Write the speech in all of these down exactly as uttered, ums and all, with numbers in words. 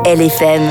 L F M.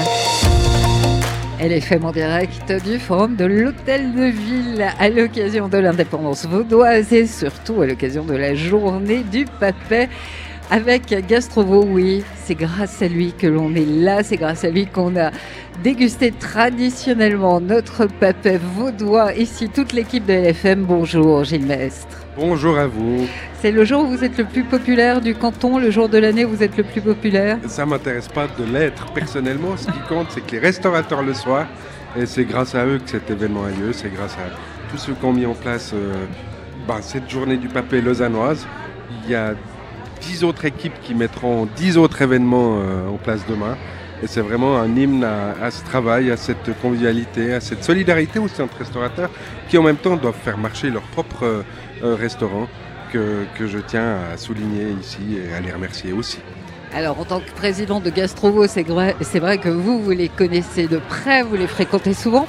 L F M en direct du forum de l'Hôtel de Ville à l'occasion de l'indépendance vaudoise et surtout à l'occasion de la journée du Papet avec Gastrovo. Oui, c'est grâce à lui que l'on est là, c'est grâce à lui qu'on a dégusté traditionnellement notre Papet vaudois. Ici, toute l'équipe de L F M. Bonjour Gilles Mestre. Bonjour à vous. C'est le jour où vous êtes le plus populaire du canton, le jour de l'année où vous êtes le plus populaire? Ça ne m'intéresse pas de l'être personnellement. Ce qui compte, c'est que les restaurateurs le soient. Et c'est grâce à eux que cet événement a lieu. C'est grâce à tous ceux qui ont mis en place euh, bah, cette journée du Papet lausannoise. Il y a dix autres équipes qui mettront dix autres événements euh, en place demain. Et c'est vraiment un hymne à, à ce travail, à cette convivialité, à cette solidarité aussi entre restaurateurs qui en même temps doivent faire marcher leur propre euh, restaurant. Que, que je tiens à souligner ici et à les remercier aussi. Alors, en tant que président de Gastrovo, c'est vrai, c'est vrai que vous, vous les connaissez de près, vous les fréquentez souvent.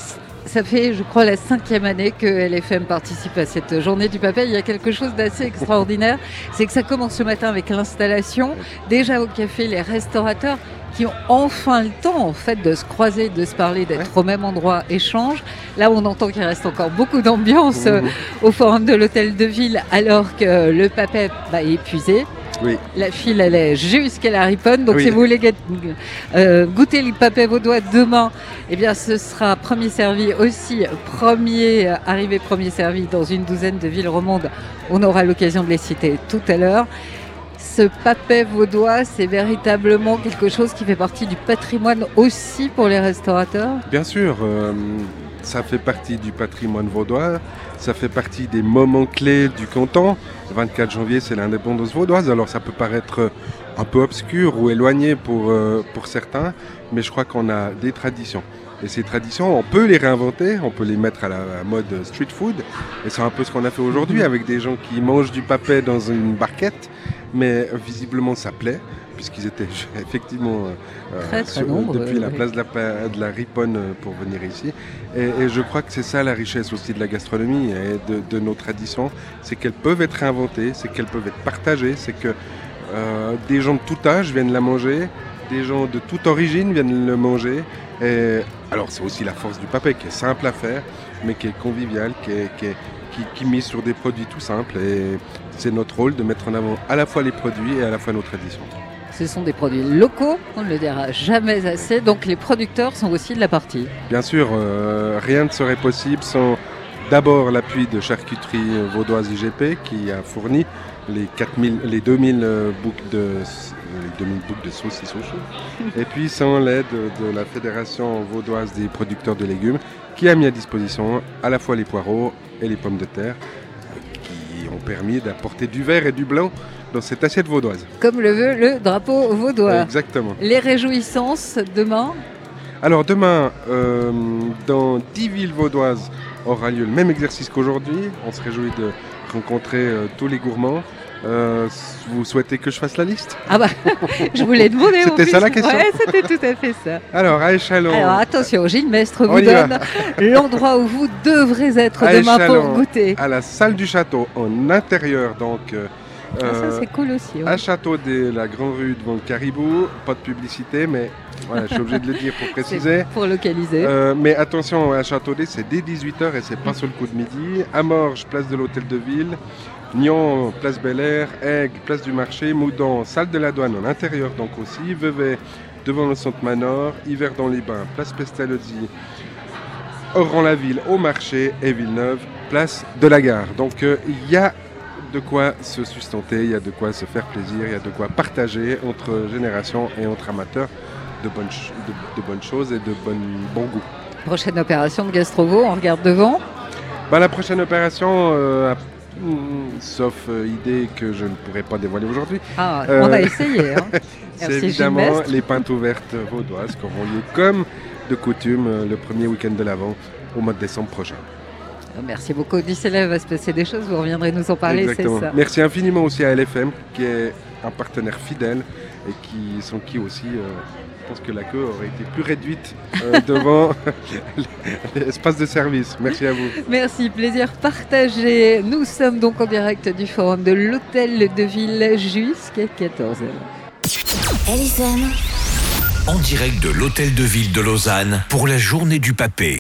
Ça fait, je crois, la cinquième année que L F M participe à cette journée du Papet. Il y a quelque chose d'assez extraordinaire, c'est que ça commence ce matin avec l'installation. Déjà au café, les restaurateurs qui ont enfin le temps en fait de se croiser, de se parler, d'être ouais. au même endroit, échange. Là, on entend qu'il reste encore beaucoup d'ambiance mmh. euh, au forum de l'Hôtel de Ville, alors que le Papet bah, est épuisé. Oui. La file, elle est jusqu'à la Riponne. Donc, oui. si vous voulez euh, goûter le Papet vaudois demain, eh bien, ce sera premier servi aussi, premier euh, arrivé, premier servi dans une douzaine de villes romandes. On aura l'occasion de les citer tout à l'heure. Ce Papet vaudois, c'est véritablement quelque chose qui fait partie du patrimoine aussi pour les restaurateurs? Bien sûr, euh, ça fait partie du patrimoine vaudois, ça fait partie des moments clés du canton. Le vingt-quatre janvier, c'est l'indépendance vaudoise, alors ça peut paraître un peu obscur ou éloigné pour, euh, pour certains, mais je crois qu'on a des traditions. Et ces traditions, on peut les réinventer, on peut les mettre à la mode street food. Et c'est un peu ce qu'on a fait aujourd'hui avec des gens qui mangent du Papet dans une barquette. Mais visiblement, ça plaît, puisqu'ils étaient effectivement euh, très, très sur, nombreux, depuis oui. la place de la, de la Riponne pour venir ici. Et, et je crois que c'est ça la richesse aussi de la gastronomie et de, de nos traditions. C'est qu'elles peuvent être réinventées, c'est qu'elles peuvent être partagées, c'est que euh, des gens de tout âge viennent la manger, des gens de toute origine viennent le manger. Et alors c'est aussi la force du Papet qui est simple à faire, mais qui est convivial, qui, est, qui, est, qui, qui mise sur des produits tout simples. Et c'est notre rôle de mettre en avant à la fois les produits et à la fois nos traditions. Ce sont des produits locaux, on ne le dira jamais assez, donc les producteurs sont aussi de la partie. Bien sûr, euh, rien ne serait possible sans d'abord l'appui de Charcuterie Vaudoise I G P qui a fourni les, quatre mille, les deux mille boucs de, les deux mille boucs de saucisses au chaud. Et puis sans l'aide de la Fédération Vaudoise des producteurs de légumes qui a mis à disposition à la fois les poireaux et les pommes de terre qui ont permis d'apporter du vert et du blanc dans cette assiette vaudoise. Comme le veut le drapeau vaudois. Exactement. Les réjouissances demain? Alors demain, euh, dans dix villes vaudoises, aura lieu le même exercice qu'aujourd'hui. On se réjouit de rencontrer euh, tous les gourmands. Euh, vous souhaitez que je fasse la liste? Ah bah, je voulais demander. C'était ça la question? Ouais, c'était tout à fait ça. Alors, à Échalon. Alors attention, Gilles Mestre vous donne l'endroit où vous devrez être à demain Échalon, pour goûter. À la salle du château, en intérieur, donc. Euh, ah, ça c'est cool aussi. Ouais. À Châteaudet, la grande rue devant le Caribou. Pas de publicité, mais voilà, je suis obligé de le dire pour préciser. Pour localiser. Euh, mais attention, à Châteaudet, c'est dès dix-huit heures et c'est pas sur le coup de midi. À Morges, place de l'Hôtel de Ville. Nyon, place Bel-Air. Aigues, place du Marché. Moudon, salle de la douane en intérieur donc aussi. Vevey, devant le centre Manor. Yverdon-les-Bains, place Pestalozzi. Oran-la-Ville, au marché. Et Villeneuve, place de la gare. Donc il euh, y a de quoi se sustenter, il y a de quoi se faire plaisir, il y a de quoi partager entre générations et entre amateurs de bonnes, ch- de, de bonnes choses et de bonnes, bon goût. Prochaine opération de Gastrovo, on regarde devant. Bah, la prochaine opération, euh, sauf euh, idée que je ne pourrais pas dévoiler aujourd'hui. Ah, euh, on a essayé. Hein. C'est évidemment les pintes ouvertes vaudoises qui auront lieu comme de coutume le premier week-end de l'Avent au mois de décembre prochain. Merci beaucoup. D'ici là, il va se passer des choses. Vous reviendrez nous en parler, Exactement. C'est ça. Merci infiniment aussi à L F M, qui est un partenaire fidèle et qui, sans qui aussi, euh, je pense que la queue aurait été plus réduite euh, devant l'espace de service. Merci à vous. Merci, plaisir partagé. Nous sommes donc en direct du forum de l'Hôtel de Ville jusqu'à quatorze heures. L F M en en direct de l'Hôtel de Ville de Lausanne pour la journée du papé.